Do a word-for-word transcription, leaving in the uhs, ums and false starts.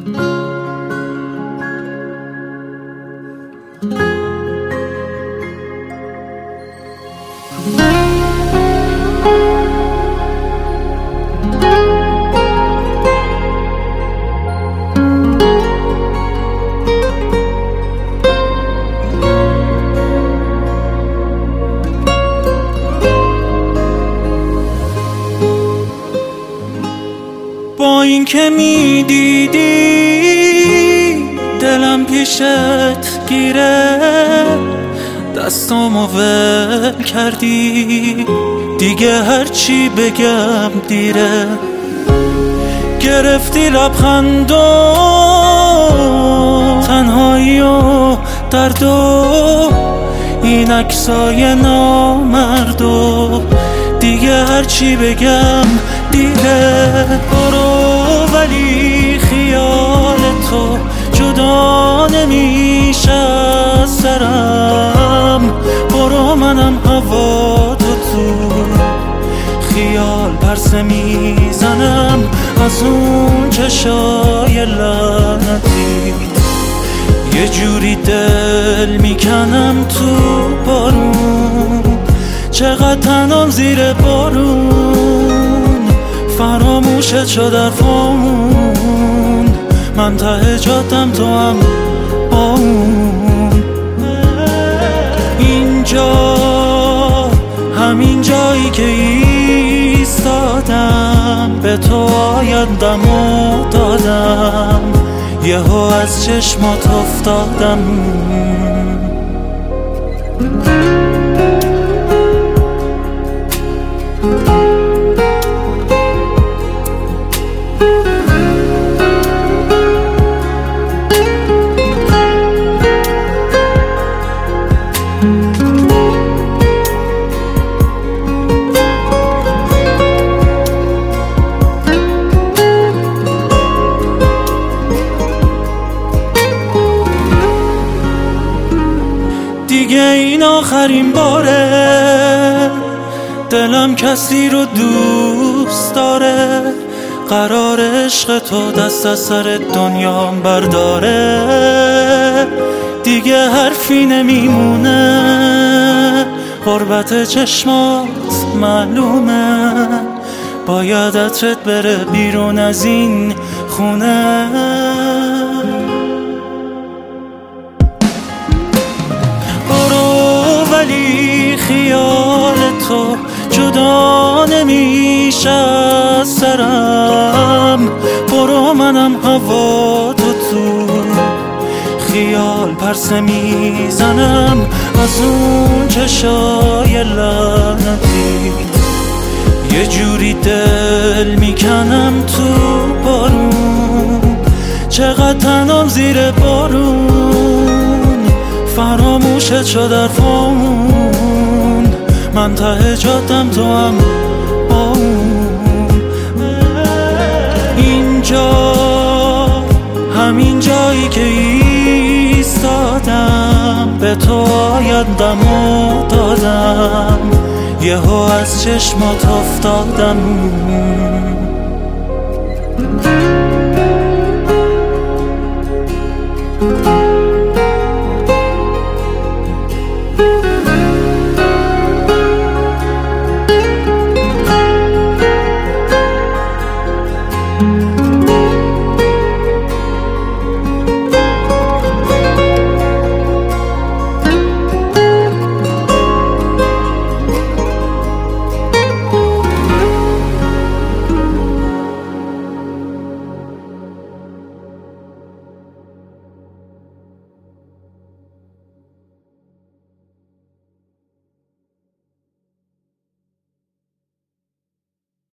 با این که می دیدی دلم پیشت گیره، دستامو ول کردی دیگه هرچی بگم دیره. گرفتی لبخندو تنهایی و دردو، این عکسای نامردو دیگه هرچی بگم دیره. برو ولی خیال تو جدا نمیشه از سرم، برو منم هوا تو تو خیال پرسه میزنم از اون چشای لعنتی. یه جوری دل میکنم تو بارون، چقدر تنم زیر بارون، فراموشت شد حرفامون، من ته جادم تو هم با اون. اینجا همین جایی که ایستادم به تو آیندمو دادم، یهو از چشمات افتادم. دیگه این آخرین باره، دلم کسی رو دوست داره، قرار عشق تو دست از سر دنیام برداره. دیگه حرفی نمیمونه، غربت چشمات معلومه، باید عطرت بره بیرون از این خونه. ولی خیال تو جدا نمیشه از سرم، برو منم هوا تو تو خیال پرسه میزنم از اون چشای لعنتی. یه جوری دل میکنم تو بارون، چقدر تنم زیر بارون، فراموشت شد حرفامون، من ته جادم تو هم با اون. اینجا همین جایی که ایستادم به تو آیندمو دادم، یهو از چشمات افتادم.